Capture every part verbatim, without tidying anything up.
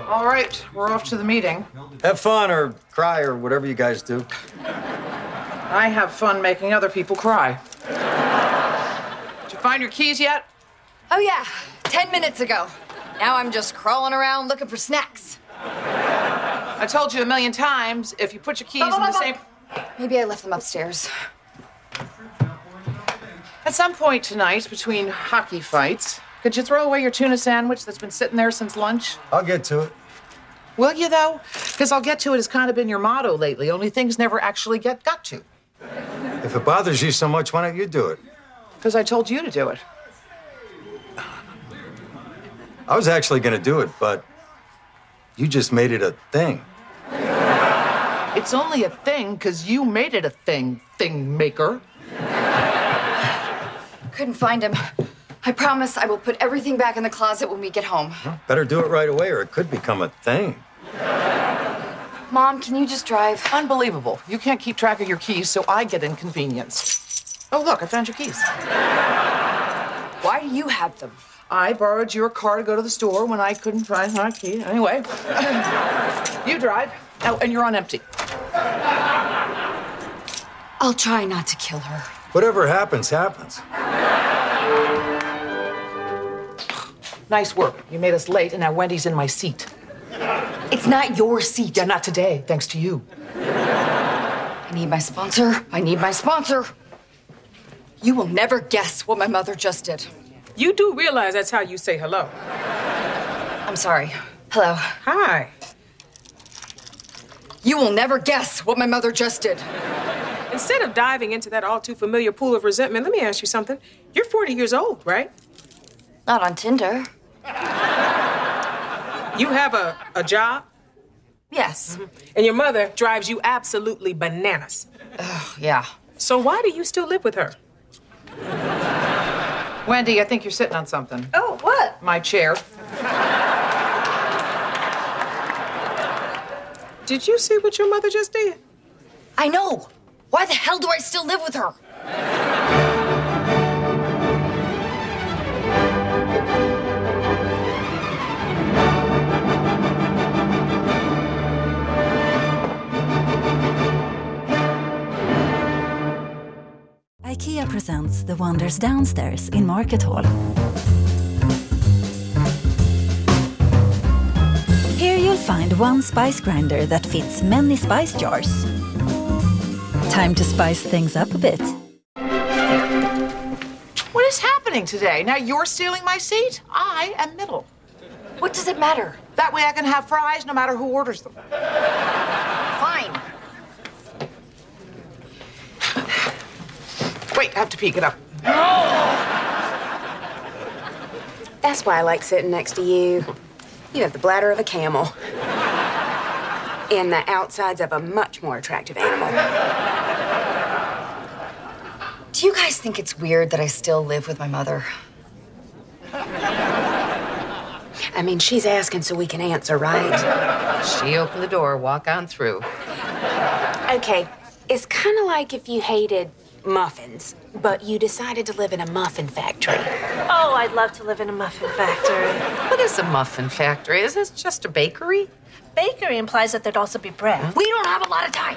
All right, we're off to the meeting. Have fun or cry or whatever you guys do. I have fun making other people cry. Did you find your keys yet? Oh, yeah. Ten minutes ago. Now I'm just crawling around looking for snacks. I told you a million times, if you put your keys in the same... Maybe I left them upstairs. At some point tonight, between hockey fights, could you throw away your tuna sandwich that's been sitting there since lunch? I'll get to it. Will you, though? Because I'll get to it has kind of been your motto lately, only things never actually get got to. If it bothers you so much, why don't you do it? Because I told you to do it. I was actually going to do it, but you just made it a thing. It's only a thing because you made it a thing, thing maker. Couldn't find him. I promise I will put everything back in the closet when we get home. Well, better do it right away or it could become a thing. Mom, can you just drive? Unbelievable. You can't keep track of your keys, so I get inconvenienced. Oh, look, I found your keys. Why do you have them? I borrowed your car to go to the store when I couldn't find my key. Anyway, you drive. Oh, and you're on empty. I'll try not to kill her. Whatever happens, happens. Nice work. You made us late, and now Wendy's in my seat. It's not your seat. Yeah, not today, thanks to you. I need my sponsor. I need my sponsor. You will never guess what my mother just did. You do realize that's how you say hello. I'm sorry. Hello. Hi. You will never guess what my mother just did. Instead of diving into that all too familiar pool of resentment, let me ask you something. You're forty years old, right? Not on Tinder. You have a, a job? Yes. Mm-hmm. And your mother drives you absolutely bananas. Ugh, yeah. So why do you still live with her? Wendy, I think you're sitting on something. Oh, what? My chair. Did you see what your mother just did? I know. Why the hell do I still live with her? IKEA presents The Wonders Downstairs in Market Hall. Here you'll find one spice grinder that fits many spice jars. Time to spice things up a bit. What is happening today? Now you're stealing my seat? I am middle. What does it matter? That way I can have fries no matter who orders them. Fine. Wait, I have to pee. Get up. That's why I like sitting next to you. You have the bladder of a camel. And the outsides of a much more attractive animal. Do you guys think it's weird that I still live with my mother? I mean, she's asking so we can answer, right? She opened the door, walk on through. Okay, it's kind of like if you hated muffins, but you decided to live in a muffin factory. Oh, I'd love to live in a muffin factory. What is a muffin factory? Is this just a bakery? Bakery implies that there'd also be bread. We don't have a lot of time.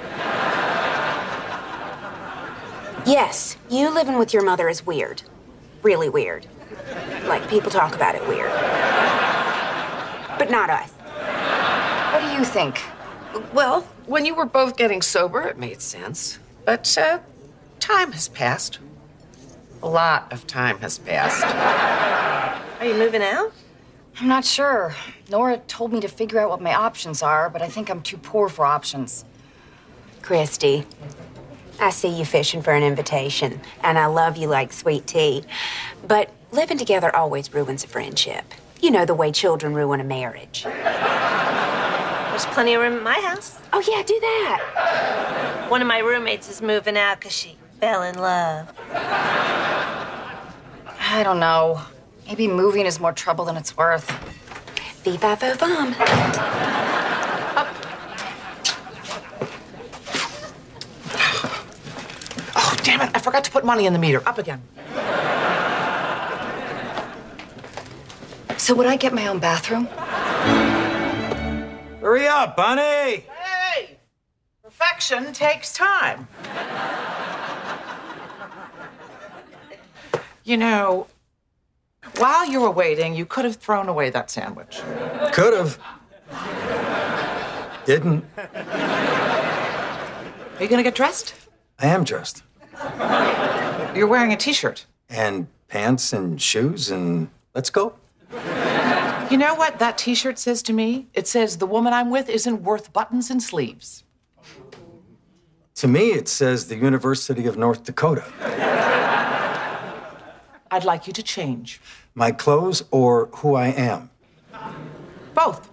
Yes, you living with your mother is weird. Really weird. Like, people talk about it weird. But not us. What do you think? Well, when you were both getting sober, it made sense. But, uh, time has passed. A lot of time has passed. Are you moving out? I'm not sure. Nora told me to figure out what my options are, but I think I'm too poor for options. Christy, I see you fishing for an invitation, and I love you like sweet tea. But living together always ruins a friendship. You know, the way children ruin a marriage. There's plenty of room at my house. Oh, yeah, do that. One of my roommates is moving out because she fell in love. I don't know. Maybe moving is more trouble than it's worth. Viva vo vom. Oh, damn it. I forgot to put money in the meter. Up again. So would I get my own bathroom? Hurry up, Bunny! Hey! Perfection takes time. You know, while you were waiting, you could have thrown away that sandwich. Could have. Didn't. Are you gonna get dressed? I am dressed. You're wearing a t-shirt. And pants and shoes and let's go. You know what that t-shirt says to me? It says the woman I'm with isn't worth buttons and sleeves. To me, it says the University of North Dakota. I'd like you to change. My clothes or who I am? Both.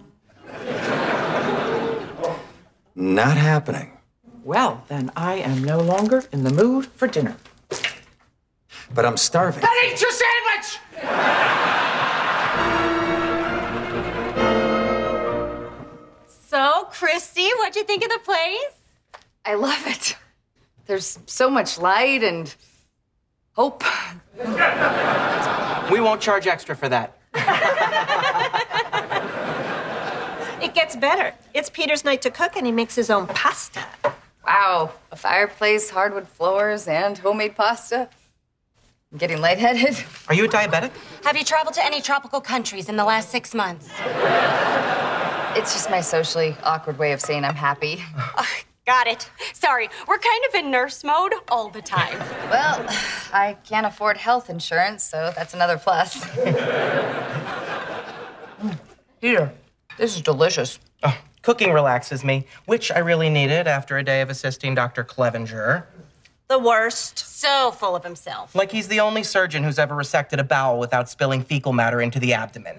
Not happening. Well, then I am no longer in the mood for dinner. But I'm starving. Then eat your sandwich! So, Christy, what'd you think of the place? I love it. There's so much light and hope. We won't charge extra for that. It gets better. It's Peter's night to cook, and he makes his own pasta. Wow, a fireplace, hardwood floors, and homemade pasta. I'm getting lightheaded. Are you a diabetic? Have you traveled to any tropical countries in the last six months? It's just my socially awkward way of saying I'm happy. Oh, got it. Sorry, we're kind of in nurse mode all the time. Well, I can't afford health insurance, so that's another plus. Peter, this is delicious. Oh, cooking relaxes me, which I really needed after a day of assisting Doctor Clevenger. The worst. So full of himself. Like he's the only surgeon who's ever resected a bowel without spilling fecal matter into the abdomen.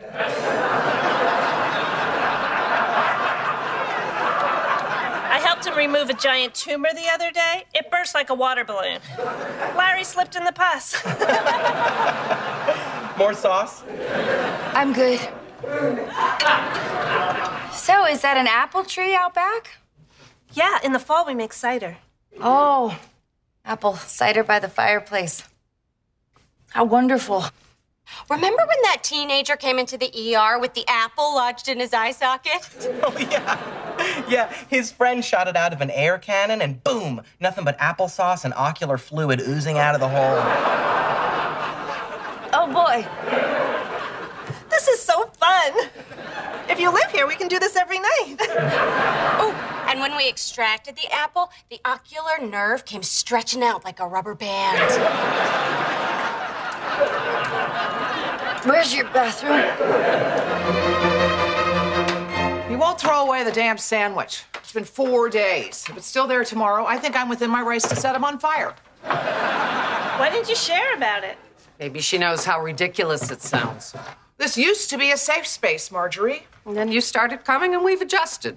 I helped him remove a giant tumor the other day. It burst like a water balloon. Larry slipped in the pus. More sauce? I'm good. So, is that an apple tree out back? Yeah, in the fall we make cider. Oh, apple cider by the fireplace. How wonderful. Remember when that teenager came into the E R with the apple lodged in his eye socket? Oh, yeah. Yeah, his friend shot it out of an air cannon, and boom, nothing but applesauce and ocular fluid oozing out of the hole. Oh, boy. This is so fun. If you live here, we can do this every night. Oh, and when we extracted the apple, the ocular nerve came stretching out like a rubber band. Where's your bathroom? You won't throw away the damn sandwich. It's been four days. If it's still there tomorrow, I think I'm within my rights to set him on fire. Why didn't you share about it? Maybe she knows how ridiculous it sounds. This used to be a safe space, Marjorie. And then you started coming and we've adjusted.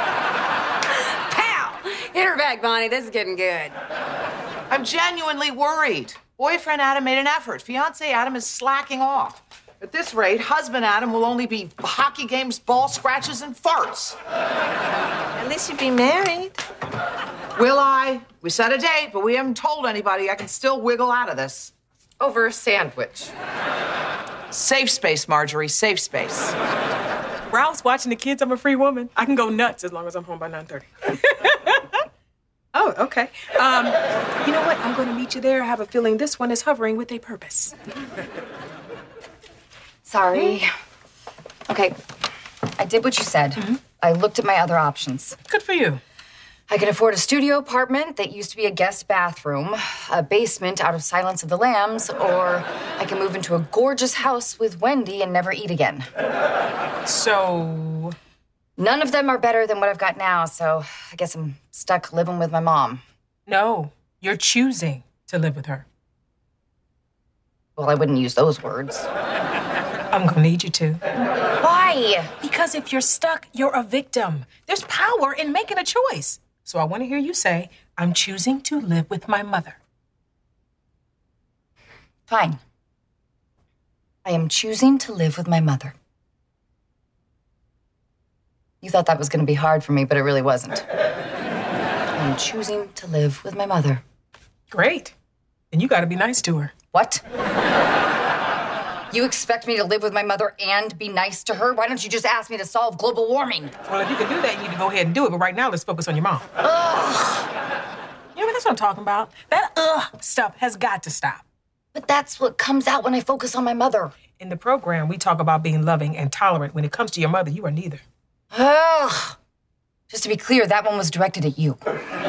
Pow! Hit her back, Bonnie. This is getting good. I'm genuinely worried. Boyfriend Adam made an effort. Fiancé Adam is slacking off. At this rate, husband Adam will only be hockey games, ball scratches, and farts. At least you'd be married. Will I? We set a date, but we haven't told anybody. I can still wiggle out of this. Over a sandwich. Safe space, Marjorie, safe space. Ralph's watching the kids. I'm a free woman. I can go nuts as long as I'm home by nine thirty. Oh, okay. Um, you know what? I'm going to meet you there. I have a feeling this one is hovering with a purpose. Sorry. Okay, I did what you said. Mm-hmm. I looked at my other options. Good for you. I can afford a studio apartment that used to be a guest bathroom, a basement out of Silence of the Lambs, or I can move into a gorgeous house with Wendy and never eat again. So... None of them are better than what I've got now, so I guess I'm stuck living with my mom. No, you're choosing to live with her. Well, I wouldn't use those words. I'm gonna need you to. Why? Because if you're stuck, you're a victim. There's power in making a choice. So I want to hear you say, I'm choosing to live with my mother. Fine. I am choosing to live with my mother. You thought that was going to be hard for me, but it really wasn't. I am choosing to live with my mother. Great. Then you got to be nice to her. What? You expect me to live with my mother and be nice to her? Why don't you just ask me to solve global warming? Well, if you can do that, you need to go ahead and do it. But right now, let's focus on your mom. Ugh. You know, that's what I'm talking about. That ugh stuff has got to stop. But that's what comes out when I focus on my mother. In the program, we talk about being loving and tolerant. When it comes to your mother, you are neither. Ugh. Just to be clear, that one was directed at you.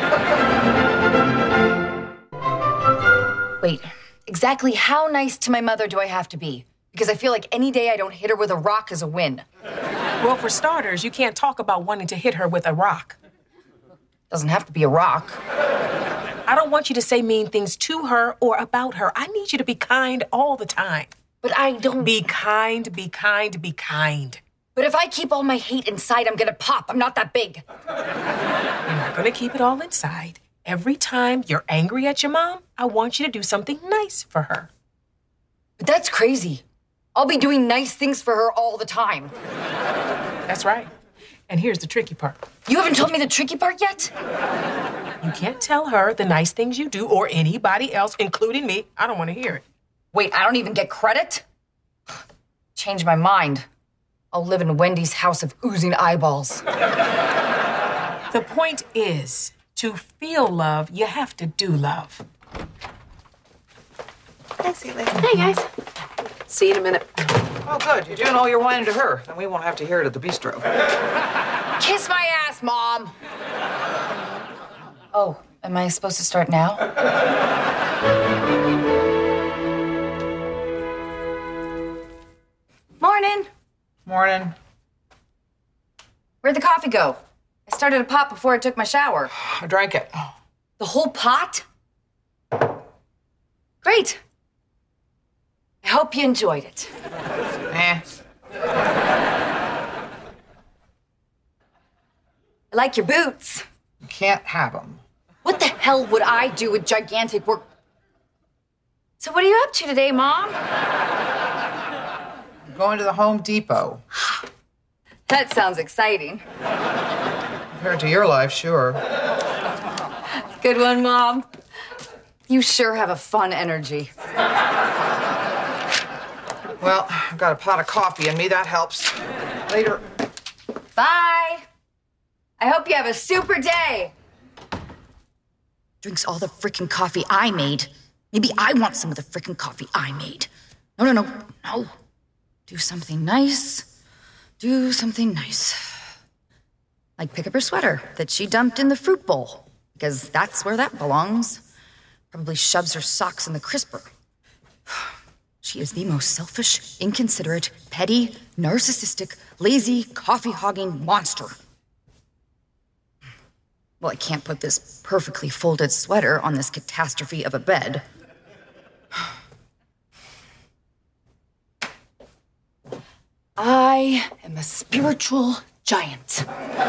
Wait, exactly how nice to my mother do I have to be? Because I feel like any day I don't hit her with a rock is a win. Well, for starters, you can't talk about wanting to hit her with a rock. Doesn't have to be a rock. I don't want you to say mean things to her or about her. I need you to be kind all the time. But I don't... Be kind, be kind, be kind. But if I keep all my hate inside, I'm gonna pop. I'm not that big. You're not gonna keep it all inside. Every time you're angry at your mom, I want you to do something nice for her. But that's crazy. I'll be doing nice things for her all the time. That's right. And here's the tricky part. You haven't told me the tricky part yet? You can't tell her the nice things you do or anybody else, including me. I don't want to hear it. Wait, I don't even get credit? Change my mind. I'll live in Wendy's house of oozing eyeballs. The point is, to feel love, you have to do love. Thanks, Elaine. Hey, guys. See you in a minute. Oh, good. You're doing all your whining to her. Then we won't have to hear it at the bistro. Kiss my ass, Mom. Oh, am I supposed to start now? Morning. Morning. Where'd the coffee go? I started a pot before I took my shower. I drank it. The whole pot? Great. I hope you enjoyed it. Eh. I like your boots. You can't have them. What the hell would I do with gigantic work? So what are you up to today, Mom? I'm going to the Home Depot. That sounds exciting. Compared to your life, sure. Good one, Mom. You sure have a fun energy. Well, I've got a pot of coffee in me. That helps. Later. Bye. I hope you have a super day. Drinks all the frickin' coffee I made. Maybe I want some of the frickin' coffee I made. No, no, no, no. Do something nice. Do something nice. Like pick up her sweater that she dumped in the fruit bowl, because that's where that belongs. Probably shoves her socks in the crisper. She is the most selfish, inconsiderate, petty, narcissistic, lazy, coffee-hogging monster. Well, I can't put this perfectly folded sweater on this catastrophe of a bed. I am a spiritual giant.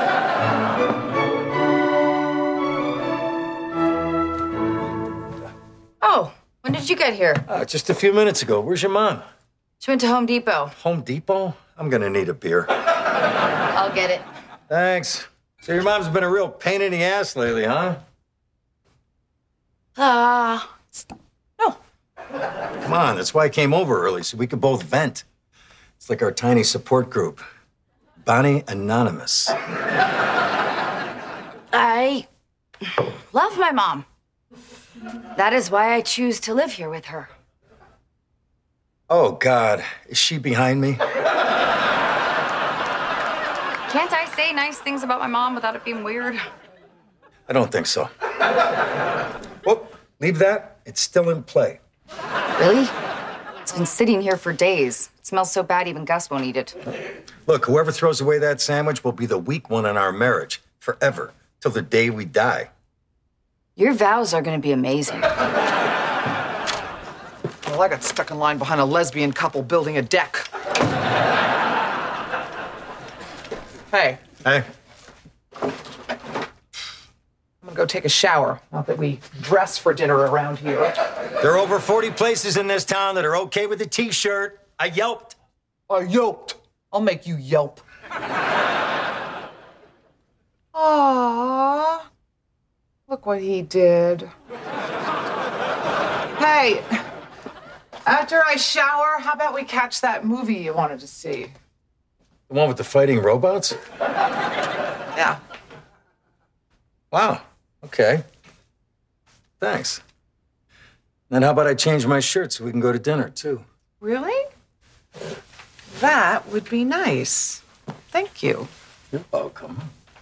Oh, when did you get here? Uh, just a few minutes ago. Where's your mom? She went to Home Depot. Home Depot? I'm gonna need a beer. I'll get it. Thanks. So your mom's been a real pain in the ass lately, huh? Ah, uh, no. Come on, that's why I came over early, so we could both vent. It's like our tiny support group. Bonnie Anonymous. I love my mom. That is why I choose to live here with her. Oh, God. Is she behind me? Can't I say nice things about my mom without it being weird? I don't think so. Well, leave that. It's still in play. Really? It's been sitting here for days. It smells so bad even Gus won't eat it. Look, whoever throws away that sandwich will be the weak one in our marriage. Forever. Till the day we die. Your vows are going to be amazing. Well, I got stuck in line behind a lesbian couple building a deck. Hey. Hey. I'm gonna go take a shower. Not that we dress for dinner around here. There are over forty places in this town that are okay with a t-shirt. I yelped. I yelped. I'll make you yelp. Aww. Look what he did. Hey, After I shower, how about we catch that movie you wanted to see? The one with the fighting robots? Yeah. Wow. Okay. Thanks. Then how about I change my shirt so we can go to dinner, too? Really? That would be nice. Thank you. You're welcome.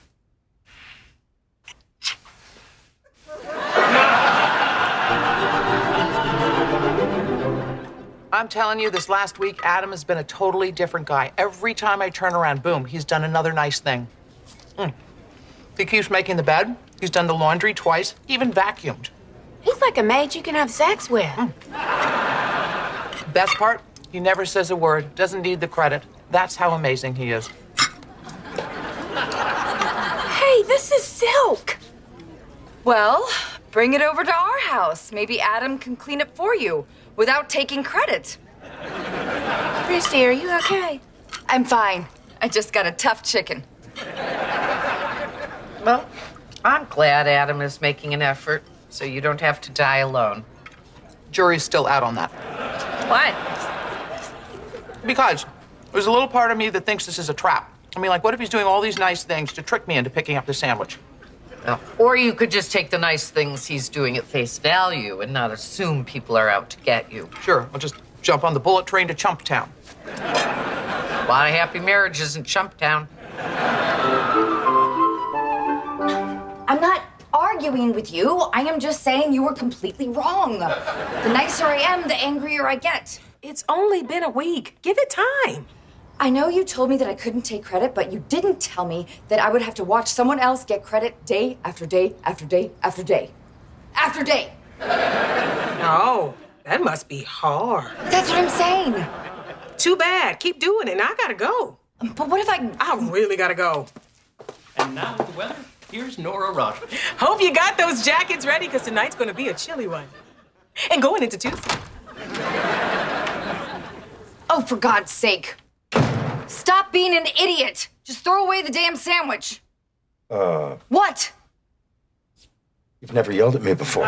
I'm telling you, this last week, Adam has been a totally different guy. Every time I turn around, boom, he's done another nice thing. Mm. He keeps making the bed. He's done the laundry twice, even vacuumed. He's like a maid you can have sex with. Mm. Best part, he never says a word, doesn't need the credit. That's how amazing he is. Hey, this is silk. Well, bring it over to our house. Maybe Adam can clean it for you without taking credit. Christy, are you okay? I'm fine. I just got a tough chicken. Well, I'm glad Adam is making an effort so you don't have to die alone. Jury's still out on that. Why? Because there's a little part of me that thinks this is a trap. I mean, like, what if he's doing all these nice things to trick me into picking up the sandwich? Oh. Or you could just take the nice things he's doing at face value and not assume people are out to get you. Sure, I'll just jump on the bullet train to Chumptown. A lot of happy marriages in Chumptown. I'm not arguing with you. I am just saying you were completely wrong. The nicer I am, the angrier I get. It's only been a week. Give it time. I know you told me that I couldn't take credit, but you didn't tell me that I would have to watch someone else get credit day after day after day after day after day. Oh, that must be hard. That's what I'm saying. Too bad. Keep doing it. Now I gotta go. But what if I... I really gotta go. And now with the weather, here's Nora Roger. Hope you got those jackets ready, because tonight's gonna be a chilly one. And going into Tuesday. Oh, for God's sake. Stop being an idiot. Just throw away the damn sandwich. Uh, What? you've never yelled at me before.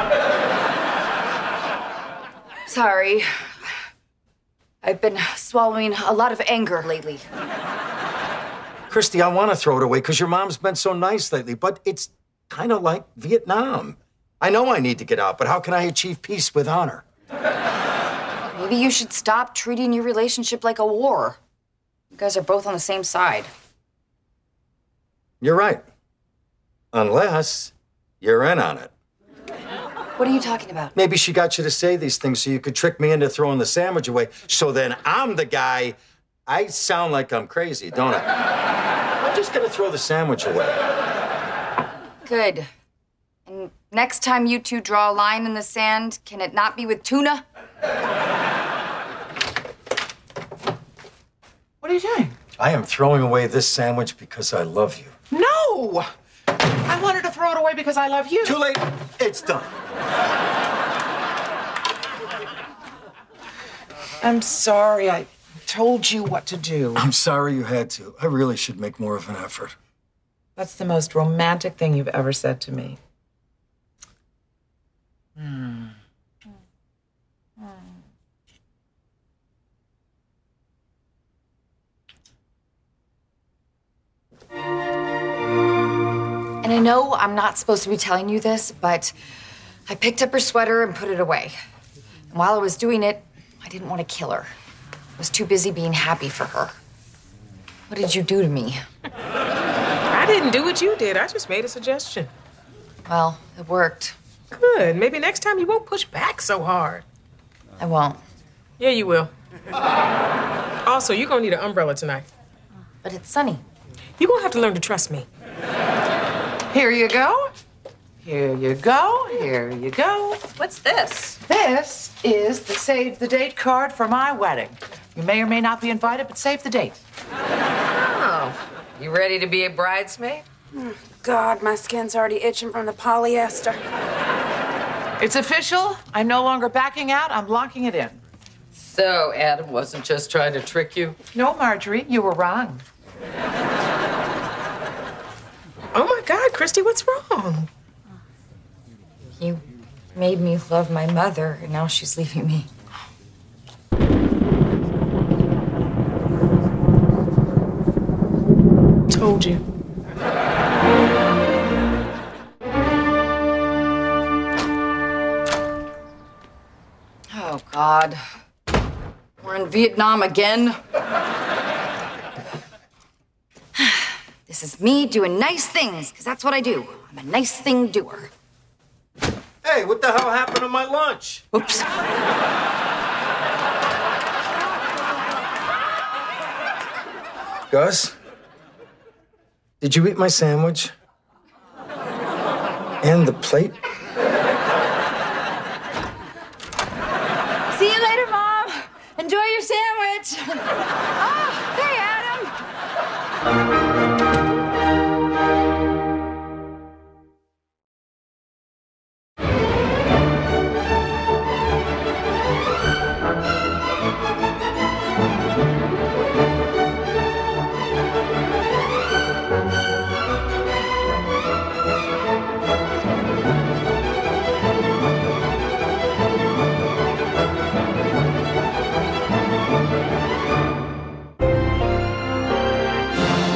Sorry. I've been swallowing a lot of anger lately. Christy, I want to throw it away because your mom's been so nice lately, but it's kind of like Vietnam. I know I need to get out, but how can I achieve peace with honor? Maybe you should stop treating your relationship like a war. You guys are both on the same side. You're right. Unless you're in on it. What are you talking about? Maybe she got you to say these things so you could trick me into throwing the sandwich away. So then I'm the guy. I sound like I'm crazy, don't I? I'm just gonna throw the sandwich away. Good. And next time you two draw a line in the sand, can it not be with tuna? What are you doing? I am throwing away this sandwich because I love you. No! I wanted to throw it away because I love you. Too late. It's done. I'm sorry. I told you what to do. I'm sorry you had to. I really should make more of an effort. That's the most romantic thing you've ever said to me. Hmm. And I know I'm not supposed to be telling you this, but I picked up her sweater and put it away. And while I was doing it, I didn't want to kill her. I was too busy being happy for her. What did you do to me? I didn't do what you did. I just made a suggestion. Well, it worked. Good. Maybe next time you won't push back so hard. I won't. Yeah, you will. Also, you're gonna need an umbrella tonight. But it's sunny. You're gonna have to learn to trust me. Here you go. Here you go. Here you go. What's this? This is the save the date card for my wedding. You may or may not be invited, but save the date. Oh, you ready to be a bridesmaid? God, my skin's already itching from the polyester. It's official. I'm no longer backing out. I'm locking it in. So Adam wasn't just trying to trick you? No, Marjorie, you were wrong. Oh my God, Christy, what's wrong? You made me love my mother, and now she's leaving me. Told you. Oh, God. We're in Vietnam again. This is me doing nice things, because that's what I do. I'm a nice thing doer. Hey, what the hell happened to my lunch? Oops. Gus? Did you eat my sandwich? And the plate? See you later, Mom. Enjoy your sandwich. Oh, hey, Adam.